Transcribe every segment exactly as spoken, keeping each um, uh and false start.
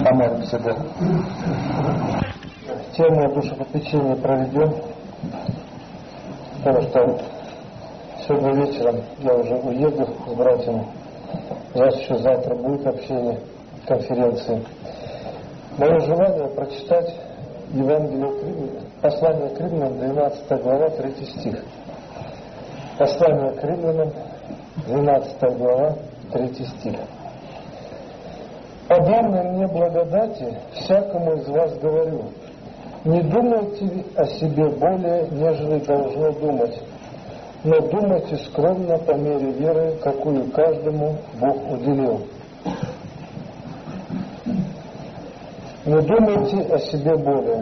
Помолимся, да. Тему душепопечения проведем, потому что сегодня вечером я уже уеду с братьями. У нас еще завтра будет общение, конференции. Мое желание прочитать Евангелие к Римлянам, послание к Римлянам, двенадцатая глава, третий стих. Послание к Римлянам, двенадцатая глава, третий стих. «По данной мне благодати всякому из вас говорю, не думайте о себе более, нежели должно думать, но думайте скромно по мере веры, какую каждому Бог уделил». Не думайте о себе более.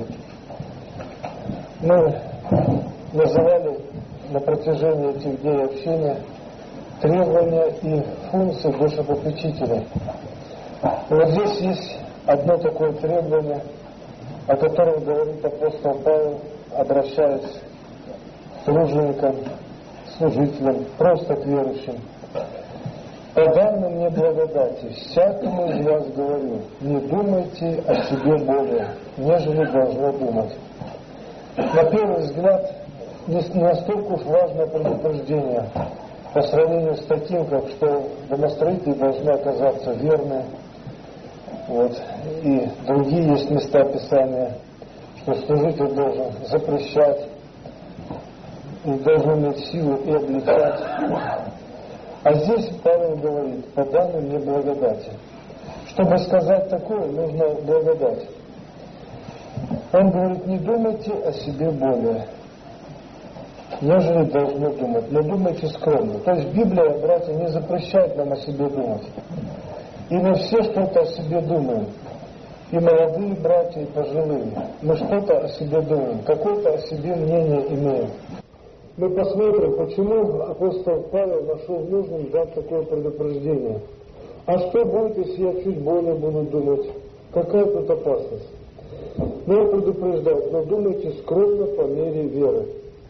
Мы называли на протяжении этих дней общения требования и функции душепопечителя. И вот здесь есть одно такое требование, о котором говорит апостол Павел, обращаясь к труженикам, служителям, просто к верующим. «По данной мне благодати всякому из вас говорю, не думайте о себе более, нежели должно думать». На первый взгляд, не настолько уж важное предупреждение по сравнению с таким, как что домостроители должны оказаться верны. Вот. И другие есть места Писания, что служитель должен запрещать, и должен иметь силу и обличать. А здесь Павел говорит, по данной мне благодати. Чтобы сказать такое, нужно благодать. Он говорит, не думайте о себе более, нежели должны думать, но думайте скромно. То есть Библия, братья, не запрещает нам о себе думать. И мы все что-то о себе думаем. И молодые братья, и пожилые. Мы что-то о себе думаем, какое-то о себе мнение имеем. Мы посмотрим, почему апостол Павел нашел нужным дать такое предупреждение. А что будет, если я чуть более буду думать? Какая тут опасность? Но он предупреждает, но думайте скромно по мере веры.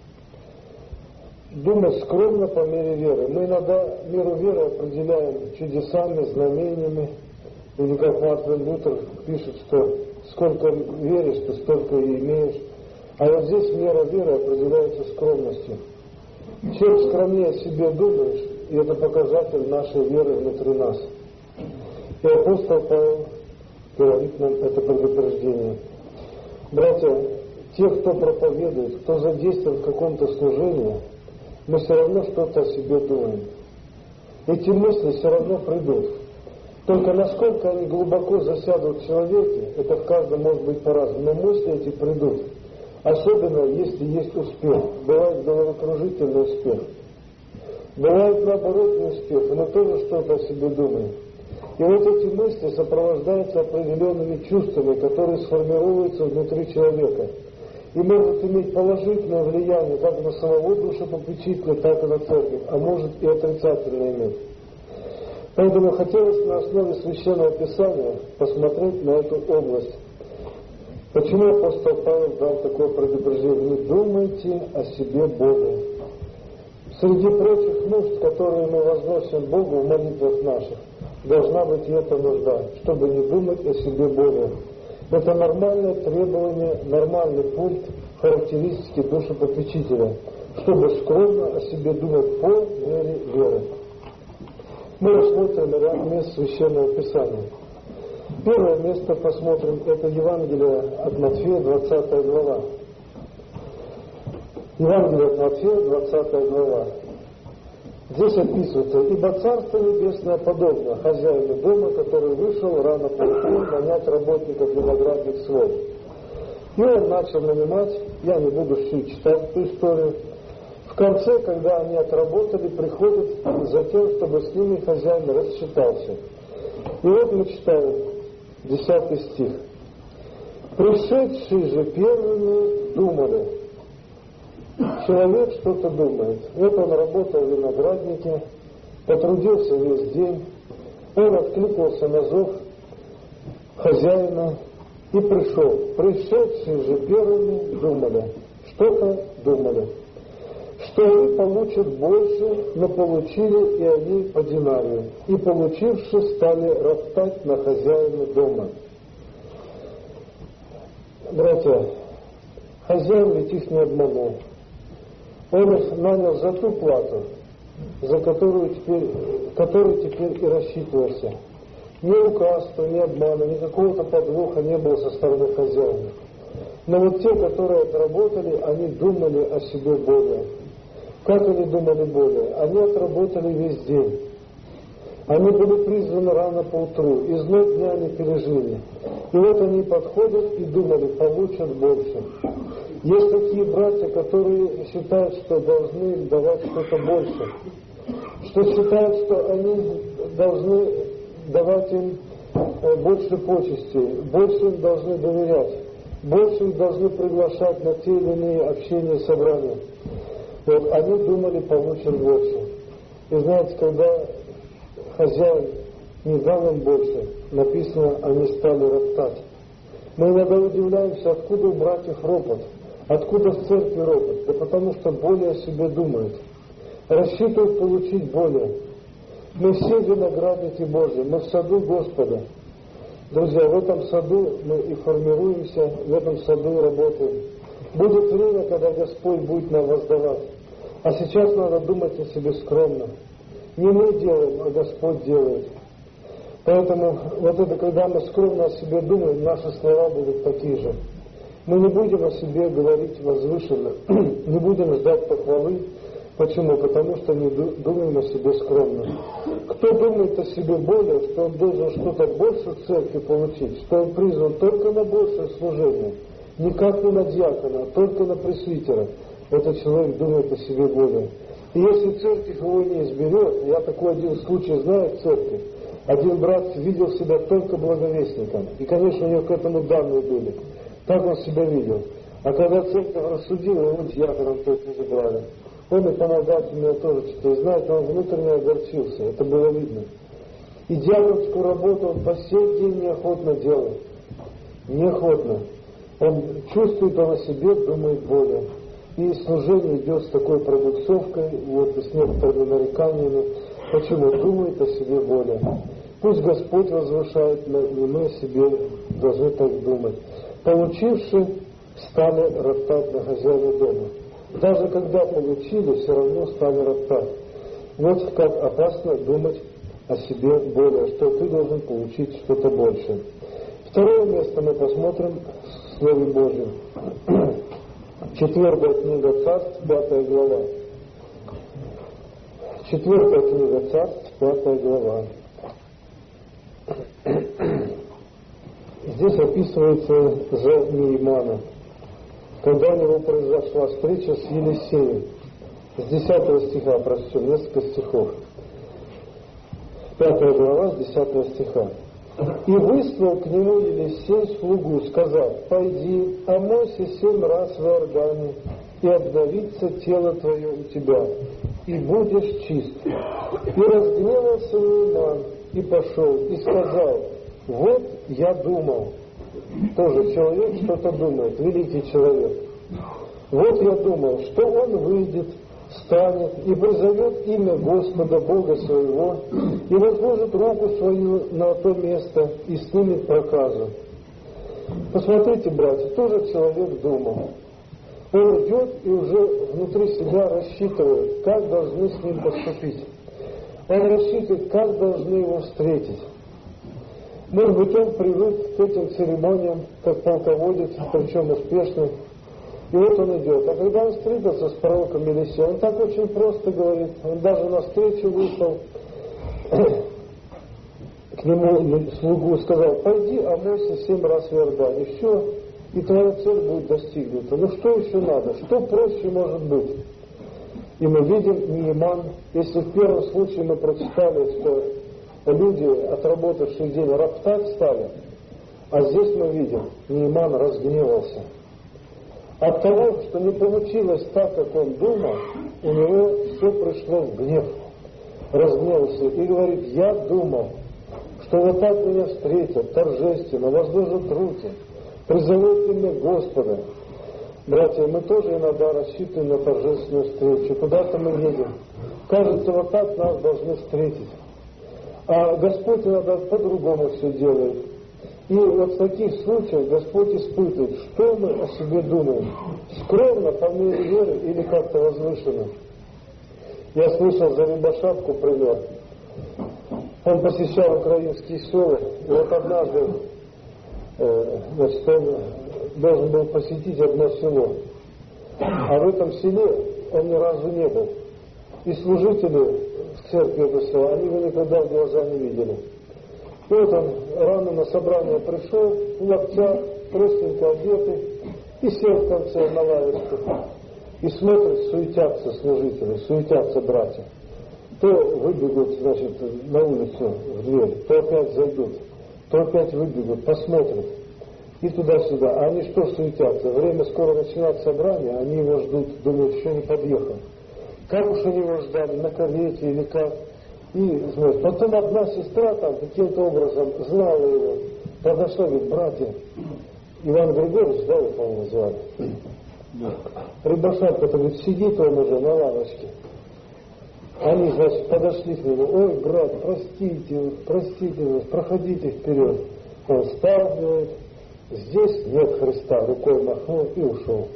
Думать скромно по мере веры. Мы иногда меру веры определяем чудесами, знамениями, или как Мартин Лютер пишет, что сколько веришь, ты столько и имеешь. А вот здесь мера веры определяется скромностью. Чем скромнее о себе думаешь, и это показатель нашей веры внутри нас. И апостол Павел говорит нам это предупреждение. Братья, те, кто проповедует, кто задействован в каком-то служении, мы все равно что-то о себе думаем. Эти мысли все равно придут. Только насколько они глубоко засядут в человеке, это в каждом может быть по-разному, но мысли эти придут. Особенно, если есть успех. Бывает головокружительный успех. Бывает, наоборот, неуспех, и мы тоже что-то о себе думаем. И вот эти мысли сопровождаются определенными чувствами, которые сформируются внутри человека. И могут иметь положительное влияние как на самого душепопечителя, так и на церковь, а может и отрицательное иметь. Поэтому хотелось на основе Священного Писания посмотреть на эту область. Почему апостол Павел дал такое предупреждение? Не думайте о себе более. Среди прочих нужд, которые мы возносим Богу в молитвах наших, должна быть и эта нужда, чтобы не думать о себе более. Это нормальное требование, нормальный пункт характеристики душепопечителя, чтобы скромно о себе думать по мере веры. Мы рассмотрим ряд мест Священного Писания. Первое место посмотрим, это Евангелие от Матфея, двадцатая глава. Евангелие от Матфея, двадцатая глава. Здесь описывается, ибо Царство Небесное подобно хозяину дома, который вышел рано поутру нанять работников виноградных свод. И он начал нанимать, я не буду всю читать эту историю. В конце, когда они отработали, приходят за тем, чтобы с ними хозяин рассчитался. И вот мы читаем десятый стих. «Пришедшие же первыми думали». Человек что-то думает. Вот он работал в винограднике, потрудился весь день, он откликнулся на зов хозяина и пришел. Пришедшие же первыми думали, что-то думали, что они получат больше, но получили и они по динарию, и получивши стали роптать на хозяина дома. братья, хозяин ведь их не обманул. Он их нанял за ту плату, за которую теперь, которой теперь и рассчитывался. Ни указ-то, ни обмана, ни какого-то подвоха не было со стороны хозяина. Но вот те, которые отработали, они думали о себе более. Как они думали более? Они отработали весь день. Они были призваны рано поутру, и зной дня они пережили. И вот они подходят и думали, получат больше. Есть такие братья, которые считают, что должны давать что-то больше. Что считают, что они должны давать им больше почестей, больше им должны доверять, больше их должны приглашать на те или иные общения и собрания. Вот они думали, получат больше. И знаете, когда хозяин не дал им больше, написано, они стали роптать. Мы иногда удивляемся, откуда у братьев ропот, откуда в церкви ропот. Да потому что более о себе думают, рассчитывают получить более. Мы все виноградники Божьи, мы в саду Господа. Друзья, в этом саду мы и формируемся, в этом саду и работаем. Будет время, когда Господь будет нам воздавать. А сейчас надо думать о себе скромно. Не мы делаем, а Господь делает. Поэтому вот это, когда мы скромно о себе думаем, наши слова будут такие же. Мы не будем о себе говорить возвышенно, не будем ждать похвалы. Почему? Потому что не думаем о себе скромно. Кто думает о себе более, что он должен что-то больше в церкви получить, что он призван только на большее служение, никак не на диакона, а только на пресвитера, этот человек думает о себе более. И если церковь его не изберет, я такой один случай знаю в церкви, один брат видел себя только благовестником, и, конечно, у него к этому данные были, так он себя видел. А когда церковь рассудила, его диаконом только не забрали. Он и помогать мне тоже что-то. И знаете, он внутренне огорчился. Это было видно. И диаконскую работу он по сей день неохотно делает. Неохотно. Он чувствует он о себе, думает более. И служение идет с такой пробуксовкой, вот, и с некоторыми нареканиями. Почему? Думает о себе более. Пусть Господь возвышает, но и мы о себе должны так думать. Получивши, стали роптать на хозяина дома. Даже когда получили, все равно стали роптать. Вот как опасно думать о себе более, что ты должен получить что-то большее. Второе место мы посмотрим в Слове Божьем. Четвертая книга Царств, пятая глава. Четвертая книга Царств, пятая глава. Здесь описывается же Неймана, когда у него произошла встреча с Елисеем. С десятого стиха прочтем несколько стихов. Пятая глава, с десятого стиха. «И выслал к нему Елисей слугу, сказав: пойди, омойся семь раз в Иордане, и обновится тело твое у тебя, и будешь чист. И разгневался Нейман, и пошел, и сказал: вот я думал». Тоже человек что-то думает, великий человек. Вот я думал, что он выйдет, встанет и призовет имя Господа Бога своего, и возложит руку свою на то место и снимет проказу. Посмотрите, братья, тоже человек думал. Он идет и уже внутри себя рассчитывает, как должны с ним поступить. Он рассчитывает, как должны его встретить. Может быть, он привык к этим церемониям, как полководец, причем успешный. И вот он идет. А когда он встретился с пророком Елисеем, он так очень просто говорит. Он даже на встречу вышел к нему слугу, сказал: пойди, омойся семь раз в Иордане. И все, и твоя цель будет достигнута. Ну что еще надо? Что проще может быть? И мы видим Нейман, если в первом случае мы прочитали, что люди, отработавшие день, роптать стали, а здесь мы видим, Нейман разгневался. От того, что не получилось так, как он думал, у него все пришло в гнев, разгневался и говорит: я думал, что вот так меня встретят, торжественно, возложат руки, призовут имя Господа. Братья, мы тоже иногда рассчитываем на торжественную встречу, куда-то мы едем. Кажется, вот так нас должны встретить. А Господь иногда по-другому все делает. И вот в таких случаях Господь испытывает, что мы о себе думаем. Скромно, по мере веры или как-то возвышенно. Я слышал за Рябошапку пример. Он посещал украинские села, и вот однажды э, значит, он должен был посетить одно село. А в этом селе он ни разу не был. И служители в церкви этого села, они его никогда в глаза не видели. И вот он рано на собрание пришел, в лаптях, простенько одетый, и сел в конце на лавочку. И смотрит, суетятся служители, суетятся братья. То выбегут, значит, на улицу в дверь, то опять зайдут, то опять выбегут, посмотрят. И туда-сюда. А они что суетятся? Время скоро начинать собрание, они его ждут, думают, еще не подъехал. Как уж они его ждали, на карете или как. И, знаешь, потом одна сестра там каким-то образом знала его, подошла, говорит, братья, Иван Григорьевич, да, его, по-моему, звали. Рябошапка, говорит, сидит он уже на лавочке. Они, значит, подошли к нему, ой, брат, простите, простите, проходите вперед. Он встал, говорит, здесь нет Христа, рукой махнул и ушел.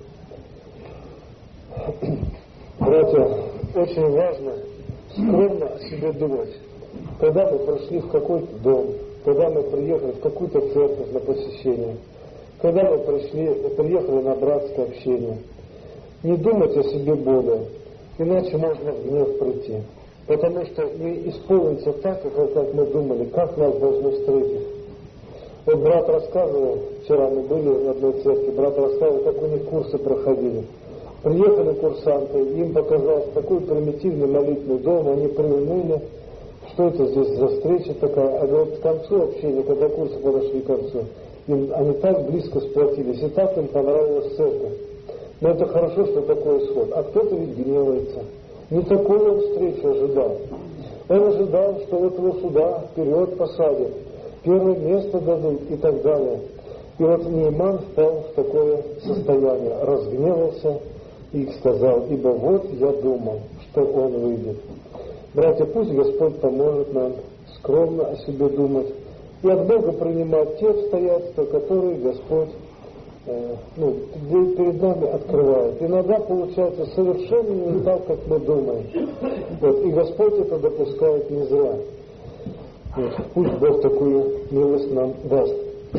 Братья, очень важно скромно о себе думать. Когда мы прошли в какой-то дом, когда мы приехали в какую-то церковь на посещение, когда мы пришли, приехали на братское общение, не думать о себе более, иначе можно в гнев прийти. Потому что не исполнится так, как мы думали, как нас должны встретить. Вот брат рассказывал, вчера мы были в одной церкви, брат рассказывал, как у них курсы проходили. Приехали курсанты, им показался такой примитивный молитвенный дом, они приуныли, что это здесь за встреча такая. А вот к концу общения, когда курсы подошли к концу, им, они так близко сплотились, и так им понравилась церковь. Но это хорошо, что такой исход. А кто-то ведь гневается. Не такую он встречу ожидал. Он ожидал, что вот его сюда вперед посадят, первое место дадут и так далее. И вот Нейман впал в такое состояние, разгневался и сказал, ибо вот я думал, что он выйдет. Братья, пусть Господь поможет нам скромно о себе думать и от Бога принимать те обстоятельства, которые Господь э, ну, перед нами открывает. Иногда получается совершенно не так, как мы думаем. Вот, и Господь это допускает не зря. Вот, пусть Бог такую милость нам даст.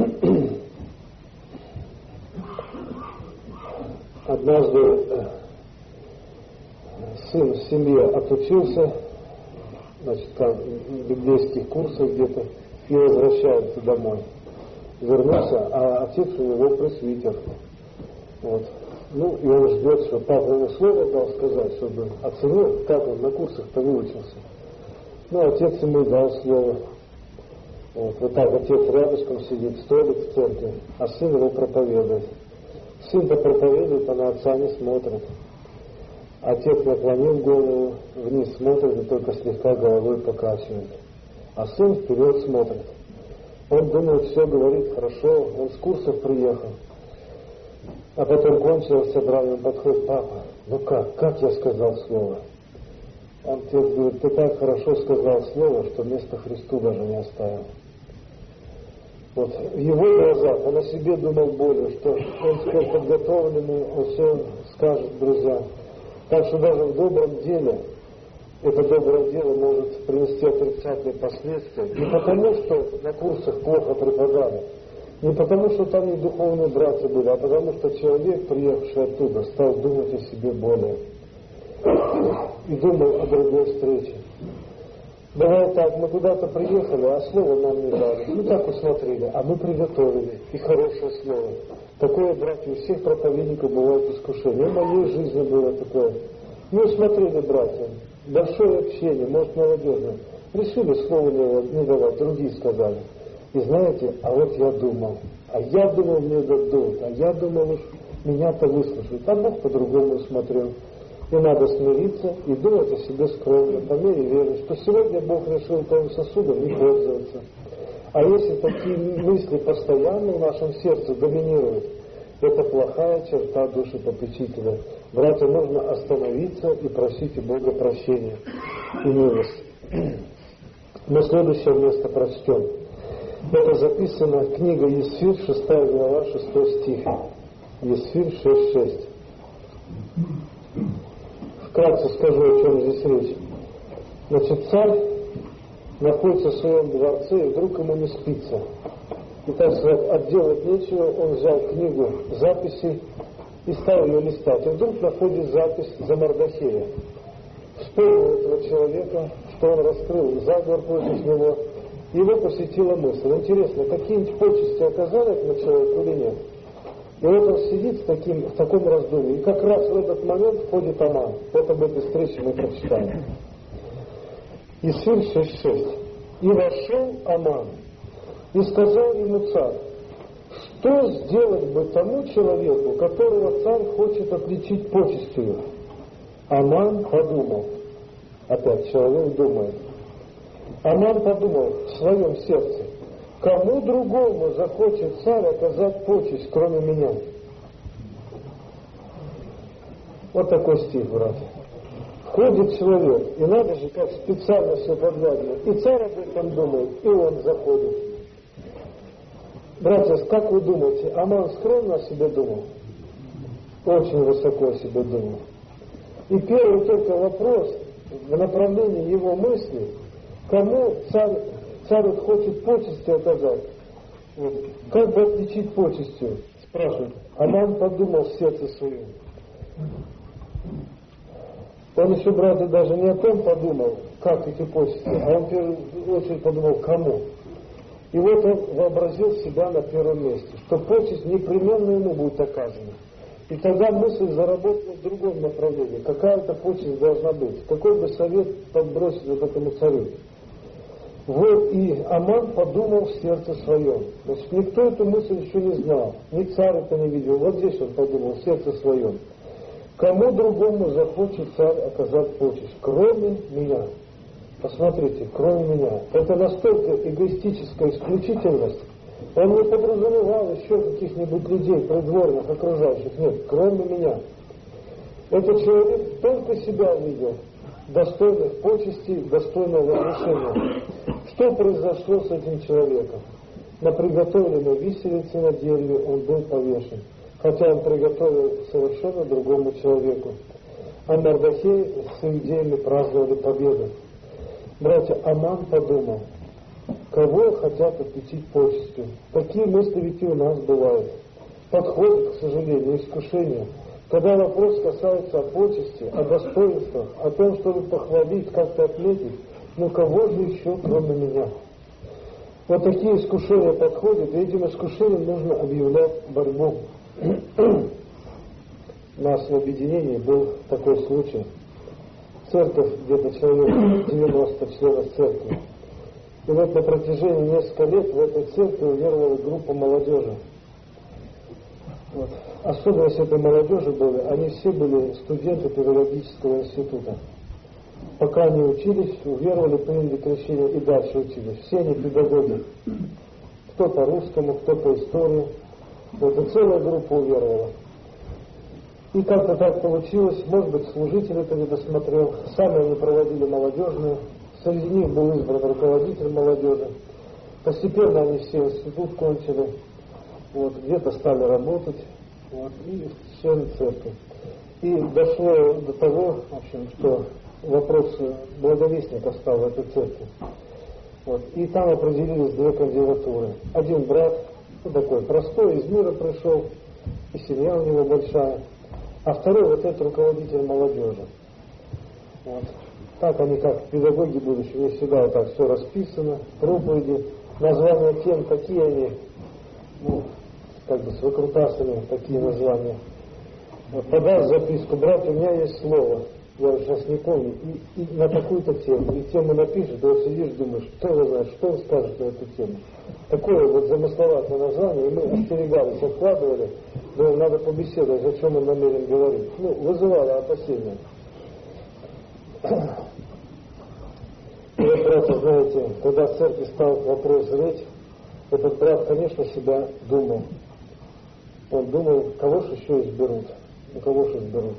Однажды э, сын в семье отучился, значит, там, в библейских курсах где-то, и возвращается домой. Вернулся, а отец у него пресвитер. Вот. Ну, и он ждет, что папа ему слово дал сказать, чтобы оценил, как он на курсах-то выучился. Ну, отец ему дал слово. Вот, вот так отец рядышком сидит, столик в церкви, а сын его проповедует. Сын-то проповедует, а на отца не смотрит. Отец наклонил голову, вниз смотрит и только слегка головой покачивает. А сын вперед смотрит. Он думает, все говорит хорошо, он с курсов приехал. А потом кончилось собрание, он подходит, папа, ну как, как я сказал слово? Отец говорит, ты так хорошо сказал слово, что место Христу даже не оставил. Вот в его глазах он о себе думал более, что он теперь подготовленный, он все скажет друзьям. Так что даже в добром деле, это доброе дело может принести отрицательные последствия. Не потому, что на курсах плохо преподали, не потому, что там не духовные братья были, а потому, что человек, приехавший оттуда, стал думать о себе более. И думал о другой встрече. Бывает так, мы куда-то приехали, а слова нам не дали. Мы так усмотрели, а мы приготовили. И хорошее слово. Такое, братья, у всех проповедников бывает искушение. В моей жизни было такое. Мы усмотрели, братья, большое общение, может, молодежное. Решили слово не давать, другие сказали. И знаете, а вот я думал, а я думал, мне дадут, а я думал, уж меня-то выслушают. А Бог по-другому смотрел. И надо смириться и думать о себе скромно, по мере веры, что сегодня Бог решил твоим сосудом не пользоваться. А если такие мысли постоянно в нашем сердце доминируют, это плохая черта души попечителя. Братья, нужно остановиться и просить у Бога прощения и милости. Мы следующее место прочтем. Это записано, книга Есфирь, шестая глава, шестой стих. Есфирь шесть шесть. Вкратце скажу, о чем здесь речь. Значит, царь находится в своем дворце, и вдруг ему не спится. И, так сказать, отделать нечего, он взял книгу записей и стал ее листать. И вдруг находит запись за Мардохея. Вспомнил этого человека, что он раскрыл заговор против него. Его посетила мысль. Интересно, какие-нибудь почести оказали этому человеку или нет? И вот он сидит в, таким, в таком раздумье. И как раз в этот момент входит Аман. Вот об этой встрече мы прочитаем. Есфирь шесть шесть. И вошел Аман, и сказал ему царь: что сделать бы тому человеку, которого царь хочет отличить почестью? Аман подумал. Опять человек думает. Аман подумал в своем сердце: кому другому захочет царь оказать почесть, кроме меня? Вот такой стих, братья. Входит человек, и надо же, как специально все подгадано. И царь об этом думает, и он заходит. Братья, как вы думаете, Аман скромно о себе думал? Очень высоко о себе думал. И первый только вопрос в направлении его мысли: кому царь, царь хочет почести оказать? Вот. Как бы отличить почестью? Спрашивает. Аман подумал в сердце своем. Он еще, братья, даже не о том подумал, как эти почести, а он в первую очередь подумал, кому. И вот он вообразил себя на первом месте, что почесть непременно ему будет оказана. И тогда мысль заработала в другом направлении. Какая-то почесть должна быть. Какой бы совет подбросить вот этому царю? Вот и Аман подумал в сердце своем. Значит, никто эту мысль еще не знал. Ни царь это не видел. Вот здесь он подумал в сердце своем. Кому другому захочет царь оказать почесть, кроме меня? Посмотрите, кроме меня. Это настолько эгоистическая исключительность. Он не подразумевал еще каких-нибудь людей, придворных, окружающих. Нет, кроме меня. Этот человек только себя видел, достойных почестей, достойного возвышения. Что произошло с этим человеком? На приготовленной виселице на дереве он был повешен. Хотя он приготовил совершенно другому человеку. А Мардохей с иудеями праздновали победу. Братья, Аман подумал, кого хотят отличить почестью. Такие мысли ведь и у нас бывают. Подходит, к сожалению, искушение. Когда вопрос касается о почести, о достоинствах, о том, чтобы похвалить, как-то отметить, ну кого же еще, кроме меня? Вот такие искушения подходят, и этим искушением нужно объявлять борьбу. У нас в объединении был такой случай. Церковь, где-то человек девяносто членов церкви. И вот на протяжении нескольких лет в этой церкви уверовала группа молодежи. Вот. Особенность этой молодежи были, они все были студенты педагогического института. Пока они учились, уверовали, приняли крещение и дальше учились. Все они педагоги. Кто по русскому, кто по истории. Вот и целая группа уверовала. И как-то так получилось, может быть, служитель это не досмотрел. Сами они проводили молодежную. Среди них был избран руководитель молодежи. Постепенно они все институт кончили. Вот, где-то стали работать. Вот, и члены церкви. И дошло до того, в общем, что вопрос благовестника стал в этой церкви. Вот, и там определились две кандидатуры. Один брат, ну, такой простой, из мира пришел, и семья у него большая. А второй вот этот руководитель молодежи. Вот. Так они, как педагоги будущие, не всегда вот так все расписано, проповеди, названия тем, какие они, ну, как бы с выкрутасами, такие названия. Вот, подай записку: брат, у меня есть слово, я сейчас не помню, и, и на такую-то тему, и тему напишешь, да вот сидишь, думаешь, кто его знает, что он скажет на эту тему. Такое вот замысловатое название, и мы остерегались, откладывали, но надо побеседовать, о чем он намерен говорить. Ну, вызывало опасения. И вот, братья, знаете, когда в церкви стал вопрос зреть, этот брат, конечно, себя думал. Он думал, кого же еще изберут, ну кого же изберут.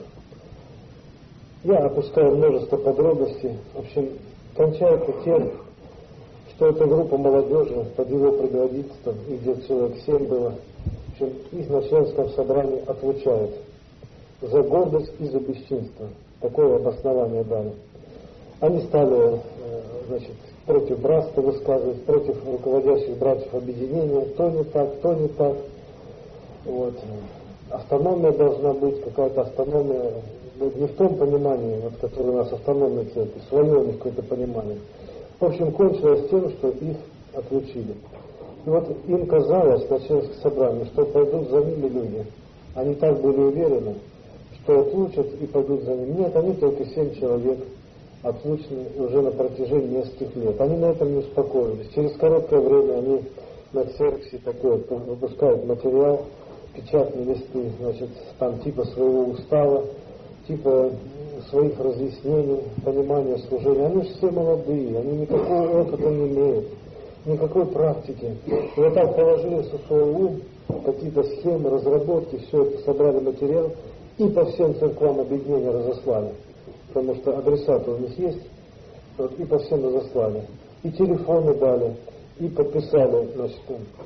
Я опускаю множество подробностей. В общем, кончается тем, что эта группа молодежи под его предводительством, и где человек семь было, в общем, их на членском собрании отлучают за гордость и за бесчинство. Такое обоснование дали. Они стали, значит, против братства высказывать, против руководящих братьев объединения, то не так, то не так. Вот. Автономия должна быть, какая-то автономия, не в том понимании, вот, которое у нас автономная церковь, свое у них какое-то понимание. В общем, кончилось тем, что их отлучили. И вот им казалось на членском собрании, что пойдут за ними люди. Они так были уверены, что отлучат и пойдут за ними. Нет, они только семь человек отлучены уже на протяжении нескольких лет. Они на этом не успокоились. Через короткое время они на ксероксе такой выпускают материал, печатные листы, значит, там типа своего устава, типа своих разъяснений, понимания служения. Они же все молодые, они никакого опыта не имеют, никакой практики. И вот так положили со своего ум какие-то схемы, разработки, все это собрали материал и по всем церквам объединения разослали. Потому что адресаты у них есть, вот, и по всем разослали. И телефоны дали, и подписали, значит,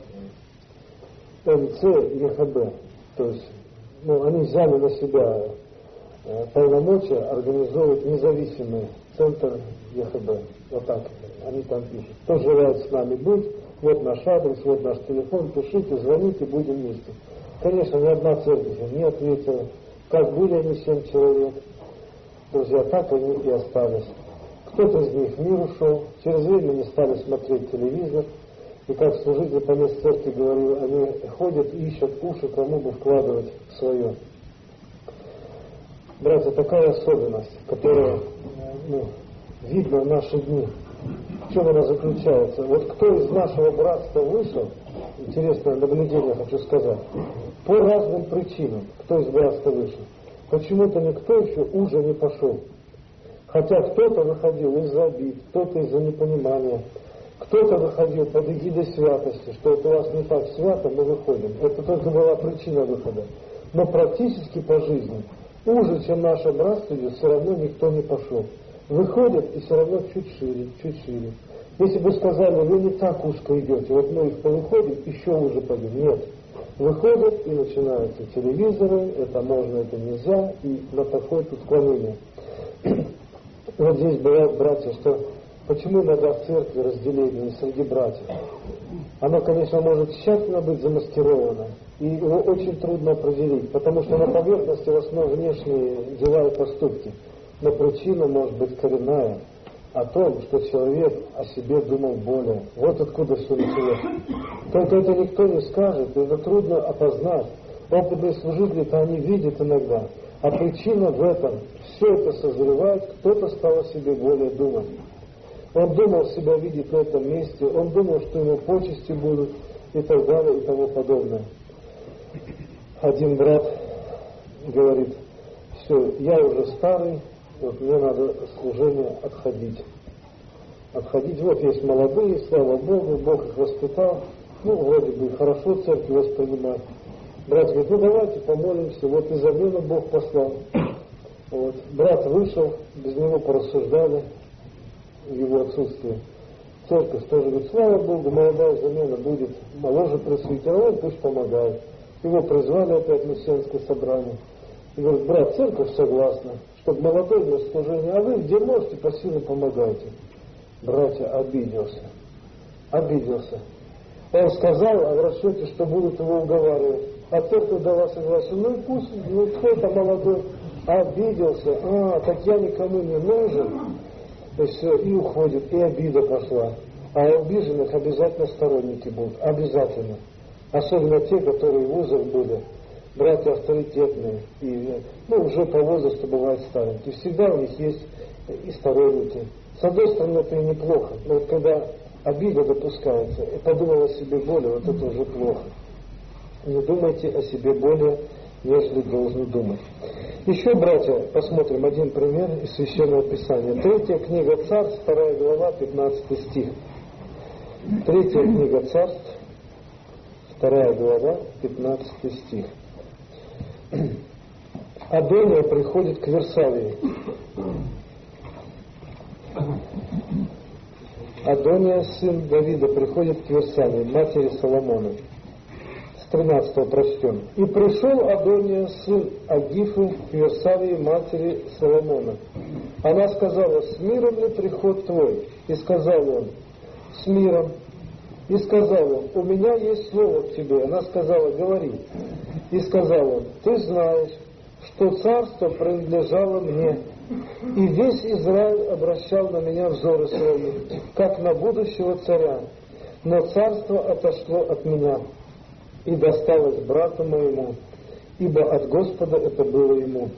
эм цэ и е ха бэ. То есть, ну, они взяли на себя э, полномочия организовывать независимый центр е ха бэ. Вот так они там пишут. Кто желает с нами быть, вот наш адрес, вот наш телефон, пишите, звоните, будем вместе. Конечно, ни одна церковь не ответила. Как были они семь человек, друзья, так они и остались. Кто-то из них в мир ушел, через время не стали смотреть телевизор, и как служитель по месту церкви говорил, они ходят и ищут уши, кому бы вкладывать свое. Братья, такая особенность, которая, ну, видно в наши дни. В чем она заключается? Вот кто из нашего братства вышел, интересное наблюдение хочу сказать, по разным причинам, кто из братства вышел. Почему-то никто еще уже не пошел. Хотя кто-то выходил из-за обид, кто-то из-за непонимания, кто-то выходил под эгидой святости, что это у вас не так свято, мы выходим. Это только была причина выхода. Но практически по жизни, уже чем наше братство идет, все равно никто не пошел. Выходят и все равно чуть шире, чуть шире. Если бы сказали, вы не так узко идете, вот мы их повыходим, еще уже пойдем. Нет. Выходят и начинаются телевизоры, это можно, это нельзя, и на подходит отклонение. Вот здесь бывает, братья, что почему иногда в церкви разделение среди братьев? Оно, конечно, может тщательно быть замаскировано, и его очень трудно определить, потому что на поверхности в основном внешние дела и поступки, но причина может быть коренная, о том, что человек о себе думал более. Вот откуда все началось. Только это никто не скажет, это трудно опознать. Опытные служители-то они видят иногда, а причина в этом. Все это созревает, кто-то стал о себе более думать. Он думал себя видеть на этом месте, он думал, что ему почести будут, и так далее, и тому подобное. Один брат говорит, все, я уже старый, вот мне надо служение отходить. Отходить, вот есть молодые, слава Богу, Бог их воспитал, ну, вроде бы хорошо церковь воспринимает. Брат говорит, ну давайте помолимся, вот и замену Бог послал. Вот. Брат вышел, без него порассуждали в его отсутствие. Церковь тоже говорит, слава Богу, молодая замена будет, моложе пресвитера, он пусть помогает. Его призвали опять на сенское собрание. И говорит, брат, церковь согласна, чтобы молодой на служение, а вы где можете, по силам помогайте. Братья, обиделся. Обиделся. Он сказал, а в расчете, что будут его уговаривать. А церковь дала согласие, ну и пусть, ну кто-то молодой. Обиделся, а, так я никому не нужен. И все, и уходит, и обида пошла. А обиженных обязательно сторонники будут, обязательно. Особенно те, которые в вузах были, братья авторитетные, и, ну, уже по возрасту бывают старенькие. Всегда у них есть и сторонники. С одной стороны, это и неплохо, но вот когда обида допускается, и подумал о себе более, вот это уже плохо. Не думайте о себе более, нежели должны думать. Еще, братья, посмотрим один пример из Священного Писания. Третья книга Царств, вторая глава, пятнадцатый стих. Третья книга Царств, вторая глава, пятнадцатый стих. Адония приходит к Версавии. Адония, сын Давида, приходит к Версавии, матери Соломона. С тринадцатого прочтем. «И пришел Адония, сын Агифы, к Версавии, матери Соломона. Она сказала: с миром ли приход твой? И сказал он: с миром. И сказал он: у меня есть слово к тебе. Она сказала: говори. И сказал он: ты знаешь, что царство принадлежало мне, и весь Израиль обращал на меня взоры свои, как на будущего царя, но царство отошло от меня и досталось брату моему, ибо от Господа это было ему.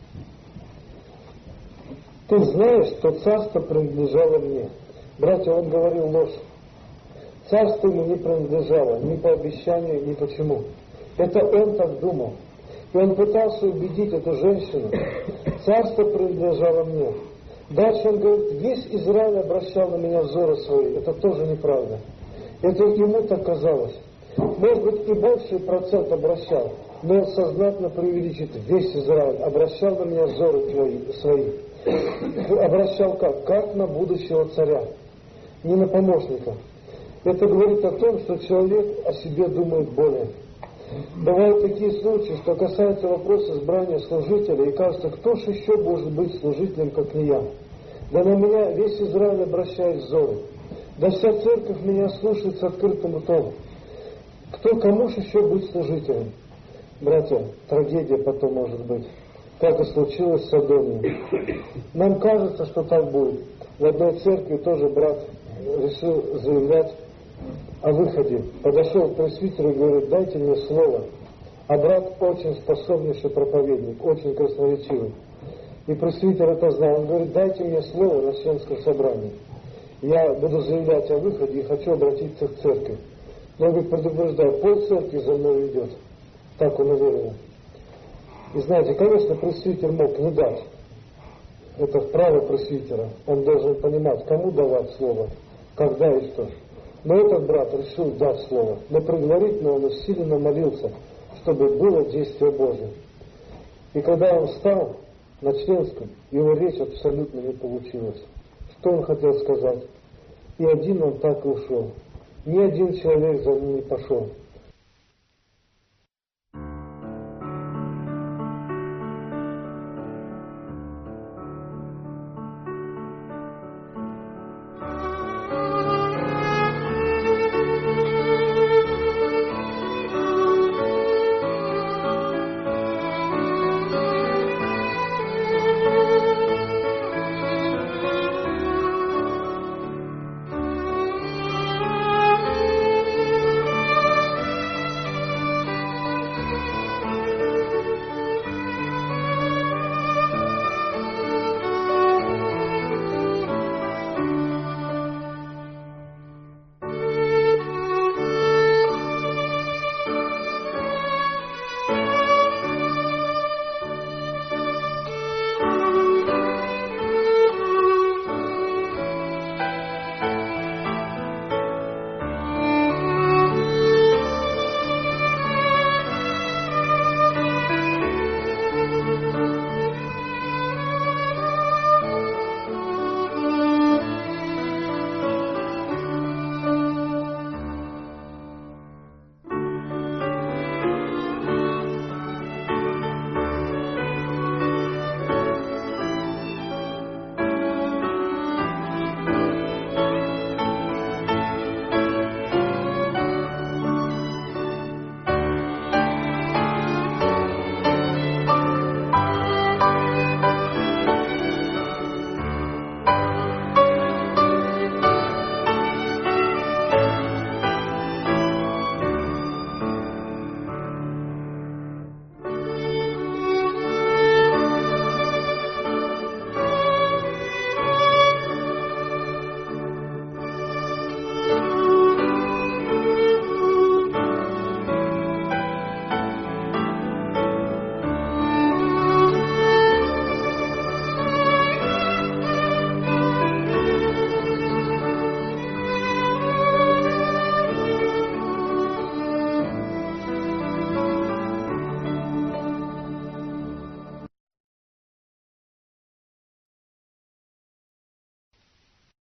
Ты знаешь, что царство принадлежало мне». Братья, он говорил ложь. Царство ему не принадлежало ни по обещанию, ни почему. Это он так думал. И он пытался убедить эту женщину: царство принадлежало мне. Дальше он говорит: весь Израиль обращал на меня взоры свои. Это тоже неправда. Это ему так казалось. Может быть, и больший процент обращал, но он сознательно преувеличит: весь Израиль обращал на меня взоры твои, свои. Обращал как? Как на будущего царя, не на помощника. Это говорит о том, что человек о себе думает более. Бывают такие случаи, что касается вопроса избрания служителя, и кажется, кто же еще может быть служителем, как не я? Да на меня весь Израиль обращает взоры. Да вся церковь меня слушает с открытым ртом. Кто, кому же еще быть служителем? Братья, трагедия потом может быть, как и случилось с Адонией. Нам кажется, что так будет. В одной церкви тоже брат решил заявлять о выходе. Подошел к пресвитеру и говорит: дайте мне слово. А брат очень способнейший проповедник, очень красноречивый. И пресвитер это знал. Он говорит: дайте мне слово на членском собрании. Я буду заявлять о выходе и хочу обратиться к церкви. Но он говорит: предупреждаю, пол церкви за мной идет. Так он уверен. И знаете, конечно, пресвитер мог не дать. Это право пресвитера. Он должен понимать, кому давать слово, когда и что. Но этот брат решил дать слово. Но предварительно он усиленно молился, чтобы было действие Божие. И когда он встал на членском, его речь абсолютно не получилась. Что он хотел сказать? И один он так и ушел. Ни один человек за ним не пошел.